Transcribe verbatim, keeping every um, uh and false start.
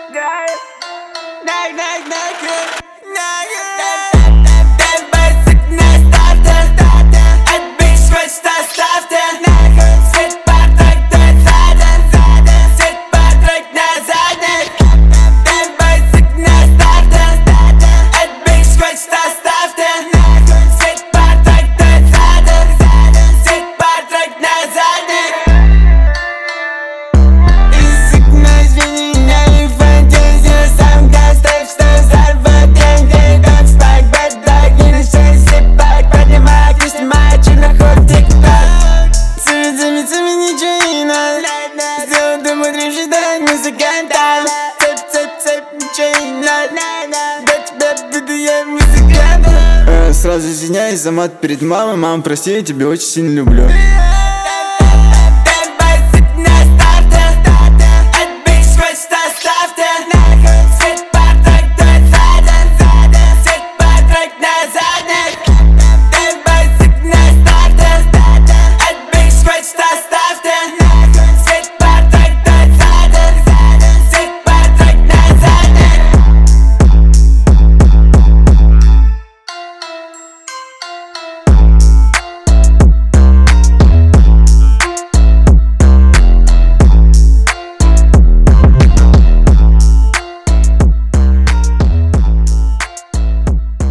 Музыкантом, цеп, цеп, цеп, ничего не надо. До тебя буду я музыкантом. Сразу извиняюсь за мат перед мамой. Мама, прости, я тебя очень сильно люблю.